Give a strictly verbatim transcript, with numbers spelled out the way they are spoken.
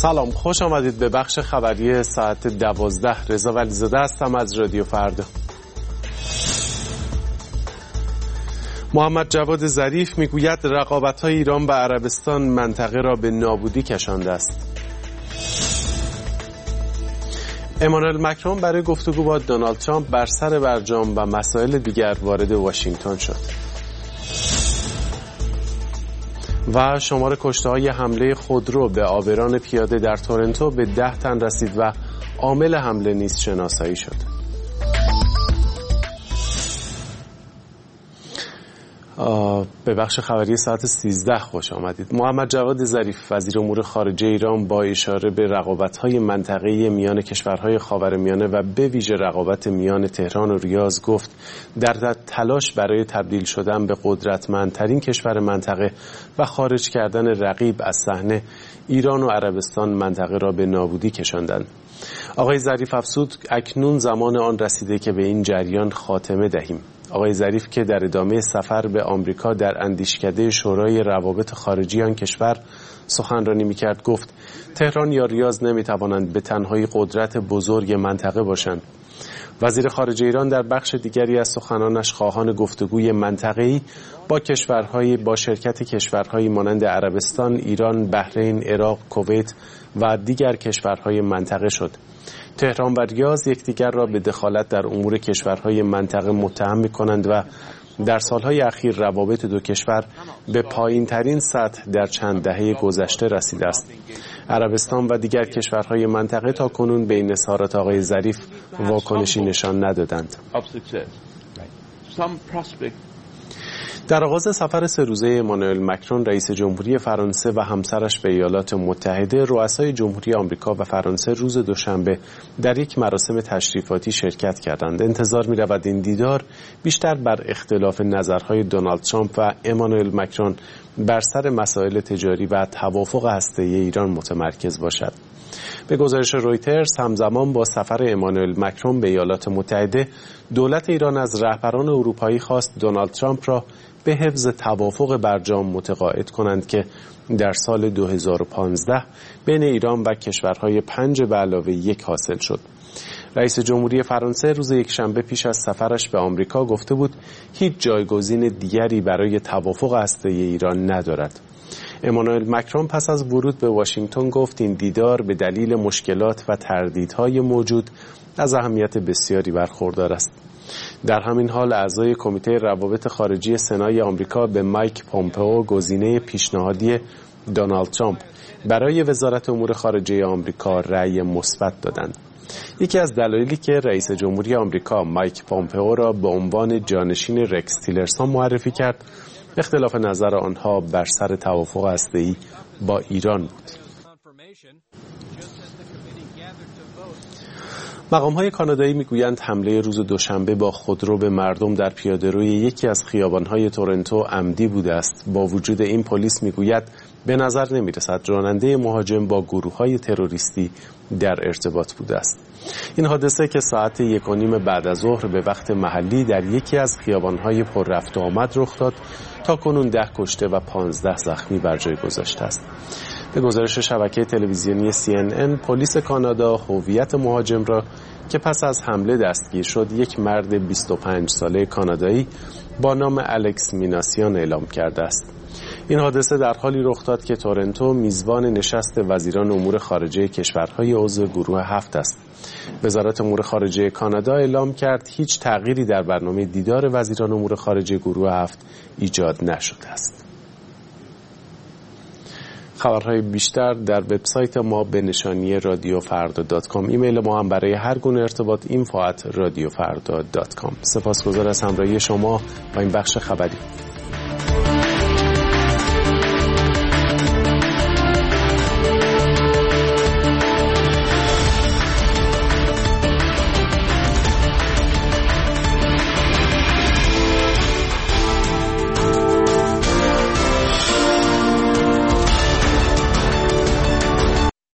سلام، خوش آمدید به بخش خبری ساعت دوازده. رضا ولیزاده هستم از رادیو فردا. محمد جواد ظریف میگوید رقابت‌های ایران و عربستان منطقه را به نابودی کشانده است. امانوئل مکرون برای گفتگو با دونالد ترامپ بر سر برجام و مسائل دیگر وارد واشنگتن شد. و شمار کشته‌های حمله خودرو به عابران پیاده در تورنتو به ده تن رسید و عامل حمله نیز شناسایی شد. به بخش خبری ساعت سیزده خوش آمدید. محمد جواد ظریف وزیر امور خارجه ایران با اشاره به رقابت‌های منطقه‌ای میان کشورهای خاورمیانه و به ویژه رقابت میان تهران و ریاض گفت در تلاش برای تبدیل شدن به قدرتمندترین کشور منطقه و خارج کردن رقیب از صحنه، ایران و عربستان منطقه را به نابودی کشاندند. آقای ظریف افزود اکنون زمان آن رسیده که به این جریان خاتمه دهیم. آقای ظریف که در ادامه سفر به آمریکا در اندیشکده شورای روابط خارجی آن کشور سخنرانی می‌کرد گفت تهران یا ریاض نمی‌توانند به تنهایی قدرت بزرگ منطقه باشند. وزیر خارجه ایران در بخش دیگری از سخنانش خواهان گفتگوی منطقه‌ای با کشورهای با شرکت کشورهایی مانند عربستان، ایران، بحرین، عراق، کویت و دیگر کشورهای منطقه شد. تهران و ریاض یکدیگر را به دخالت در امور کشورهای منطقه متهم می‌کنند و در سالهای اخیر روابط دو کشور به پایین‌ترین سطح در چند دهه گذشته رسیده است. عربستان و دیگر کشورهای منطقه تا کنون به این اظهارات آقای ظریف واکنشی نشان ندادند. در آغاز سفر سه روزه امانوئل مکرون رئیس جمهوری فرانسه و همسرش به ایالات متحده، رؤسای جمهوری آمریکا و فرانسه روز دوشنبه در یک مراسم تشریفاتی شرکت کردند. انتظار می‌رود این دیدار بیشتر بر اختلاف نظرهای دونالد ترامپ و امانوئل مکرون بر سر مسائل تجاری و توافق هسته‌ای ایران متمرکز باشد. به گزارش رویترز همزمان با سفر امانوئل مکرون به ایالات متحده، دولت ایران از رهبران اروپایی خواست دونالد ترامپ را به حفظ توافق برجام متقاعد کنند که در سال دو هزار و پانزده بین ایران و کشورهای پنج به علاوه یک حاصل شد. رئیس جمهوری فرانسه روز یکشنبه پیش از سفرش به آمریکا گفته بود هیچ جایگزین دیگری برای توافق هسته‌ای ایران ندارد. امانوئل مکرون پس از ورود به واشنگتن گفت این دیدار به دلیل مشکلات و تردیدهای موجود از اهمیت بسیاری برخوردار است. در همین حال اعضای کمیته روابط خارجی سنای آمریکا به مایک پومپئو گزینه پیشنهادی دونالد ترامپ برای وزارت امور خارجه آمریکا رأی مثبت دادند. یکی از دلایلی که رئیس جمهوری آمریکا مایک پومپئو را به عنوان جانشین رکس تیلرسون معرفی کرد، اختلاف نظر آنها بر سر توافق هسته‌ای با ایران بود. مقام‌های کانادایی میگویند حمله روز دوشنبه با خودرو به مردم در پیاده‌روی یکی از خیابان‌های تورنتو عمدی بوده است. با وجود این پلیس میگوید به نظر نمی‌رسد راننده مهاجم با گروه‌های تروریستی در ارتباط بوده است. این حادثه که ساعت یک و نیم بعد از ظهر به وقت محلی در یکی از خیابان‌های پر رفت و آمد رخ داد، تا کنون ده کشته و پانزده زخمی بر جای گذاشته است. به گزارش شبکه تلویزیونی سی ان ان، پلیس کانادا هویت مهاجم را که پس از حمله دستگیر شد یک مرد بیست و پنج ساله کانادایی با نام الکس میناسیان اعلام کرده است. این حادثه در حالی رخ داد که تورنتو میزبان نشست وزیران امور خارجه کشورهای عضو گروه هفت است. وزارت امور خارجه کانادا اعلام کرد هیچ تغییری در برنامه دیدار وزیران امور خارجه گروه هفت ایجاد نشده است. خبرهای بیشتر در وبسایت ما به نشانی رادیو فردا دات کام. ایمیل ما هم برای هر گونه ارتباط اینفو ات رادیو فردا دات کام. سپاسگزار از همراهی شما با این بخش خبری.